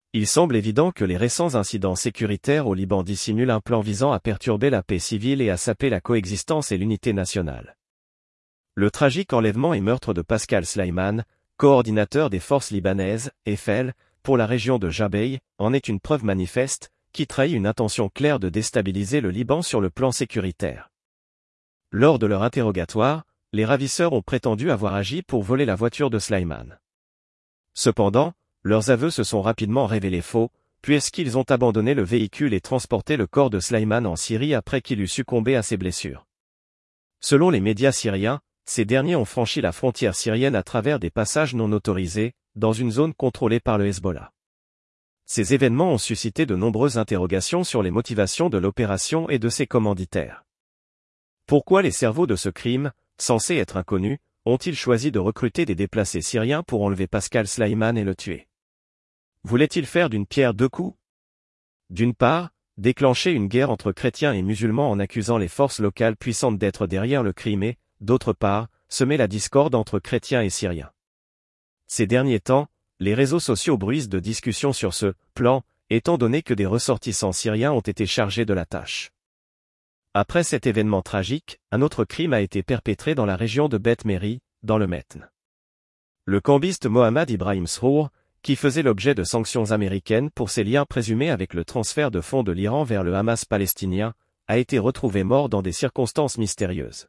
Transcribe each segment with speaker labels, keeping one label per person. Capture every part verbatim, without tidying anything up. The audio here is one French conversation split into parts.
Speaker 1: Il semble évident que les récents incidents sécuritaires au Liban dissimulent un plan visant à perturber la paix civile et à saper la coexistence et l'unité nationale. Le tragique enlèvement et meurtre de Pascal Sleiman, coordinateur des forces libanaises, F L, pour la région de Jabay, en est une preuve manifeste, qui trahit une intention claire de déstabiliser le Liban sur le plan sécuritaire. Lors de leur interrogatoire, les ravisseurs ont prétendu avoir agi pour voler la voiture de Sleiman. Cependant, leurs aveux se sont rapidement révélés faux, puisqu'ils ont abandonné le véhicule et transporté le corps de Sleiman en Syrie après qu'il eut succombé à ses blessures. Selon les médias syriens, ces derniers ont franchi la frontière syrienne à travers des passages non autorisés, dans une zone contrôlée par le Hezbollah. Ces événements ont suscité de nombreuses interrogations sur les motivations de l'opération et de ses commanditaires. Pourquoi les cerveaux de ce crime, censés être inconnus, ont-ils choisi de recruter des déplacés syriens pour enlever Pascal Sleiman et le tuer? Voulaient-ils faire d'une pierre deux coups? D'une part, déclencher une guerre entre chrétiens et musulmans en accusant les forces locales puissantes d'être derrière le crime et, d'autre part, semer la discorde entre chrétiens et syriens. Ces derniers temps, les réseaux sociaux bruissent de discussions sur ce plan, étant donné que des ressortissants syriens ont été chargés de la tâche. Après cet événement tragique, un autre crime a été perpétré dans la région de Beth Meri, dans le Metn. Le cambiste Mohammad Ibrahim Srour, qui faisait l'objet de sanctions américaines pour ses liens présumés avec le transfert de fonds de l'Iran vers le Hamas palestinien, a été retrouvé mort dans des circonstances mystérieuses.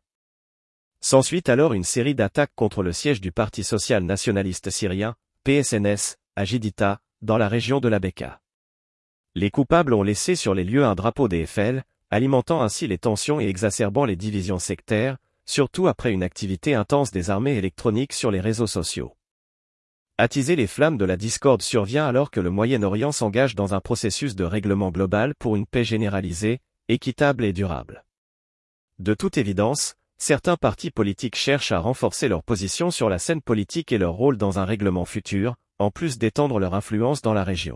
Speaker 1: S'ensuit alors une série d'attaques contre le siège du Parti social nationaliste syrien, P S N S, à Jidita, dans la région de la Bekaa. Les coupables ont laissé sur les lieux un drapeau des F L, alimentant ainsi les tensions et exacerbant les divisions sectaires, surtout après une activité intense des armées électroniques sur les réseaux sociaux. Attiser les flammes de la discorde survient alors que le Moyen-Orient s'engage dans un processus de règlement global pour une paix généralisée, équitable et durable. De toute évidence, certains partis politiques cherchent à renforcer leur position sur la scène politique et leur rôle dans un règlement futur, en plus d'étendre leur influence dans la région.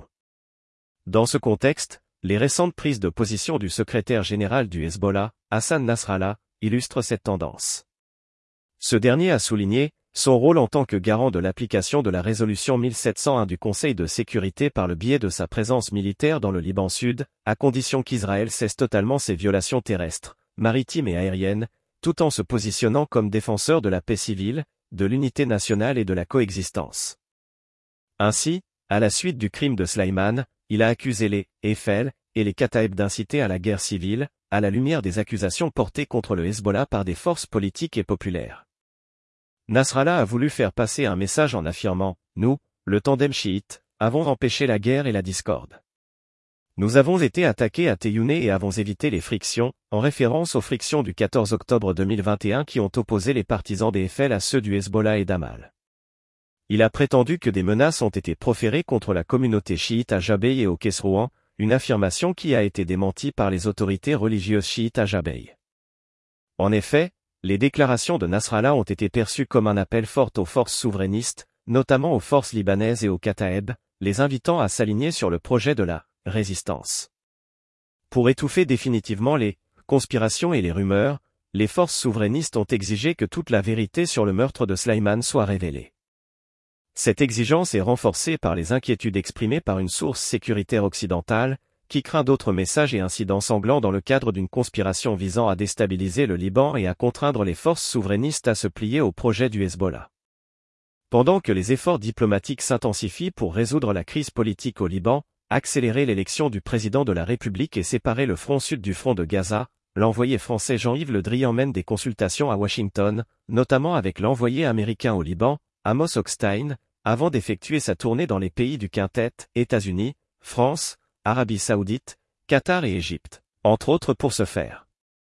Speaker 1: Dans ce contexte, les récentes prises de position du secrétaire général du Hezbollah, Hassan Nasrallah, illustrent cette tendance. Ce dernier a souligné son rôle en tant que garant de l'application de la résolution mille sept cent un du Conseil de sécurité par le biais de sa présence militaire dans le Liban Sud, à condition qu'Israël cesse totalement ses violations terrestres, maritimes et aériennes, tout en se positionnant comme défenseur de la paix civile, de l'unité nationale et de la coexistence. Ainsi, à la suite du crime de Sleiman, il a accusé les F L et les Kataeb d'inciter à la guerre civile, à la lumière des accusations portées contre le Hezbollah par des forces politiques et populaires. Nasrallah a voulu faire passer un message en affirmant « Nous, le tandem chiite, avons empêché la guerre et la discorde. Nous avons été attaqués à Teyouné et avons évité les frictions », en référence aux frictions du quatorze octobre deux mille vingt et un qui ont opposé les partisans des F L à ceux du Hezbollah et d'Amal. Il a prétendu que des menaces ont été proférées contre la communauté chiite à Jabay et au Kesrouan, une affirmation qui a été démentie par les autorités religieuses chiites à Jabay. En effet, les déclarations de Nasrallah ont été perçues comme un appel fort aux forces souverainistes, notamment aux forces libanaises et aux Kataeb, les invitant à s'aligner sur le projet de la résistance. Pour étouffer définitivement les conspirations et les rumeurs, les forces souverainistes ont exigé que toute la vérité sur le meurtre de Sleiman soit révélée. Cette exigence est renforcée par les inquiétudes exprimées par une source sécuritaire occidentale, qui craint d'autres messages et incidents sanglants dans le cadre d'une conspiration visant à déstabiliser le Liban et à contraindre les forces souverainistes à se plier au projet du Hezbollah. Pendant que les efforts diplomatiques s'intensifient pour résoudre la crise politique au Liban, accélérer l'élection du président de la République et séparer le front sud du front de Gaza, l'envoyé français Jean-Yves Le Drian mène des consultations à Washington, notamment avec l'envoyé américain au Liban, Amos Hochstein, avant d'effectuer sa tournée dans les pays du Quintet, États-Unis, France, Arabie Saoudite, Qatar et Égypte, entre autres pour ce faire.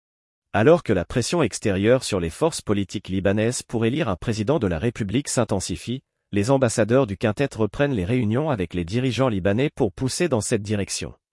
Speaker 1: Alors que la pression extérieure sur les forces politiques libanaises pour élire un président de la République s'intensifie, les ambassadeurs du Quintet reprennent les réunions avec les dirigeants libanais pour pousser dans cette direction.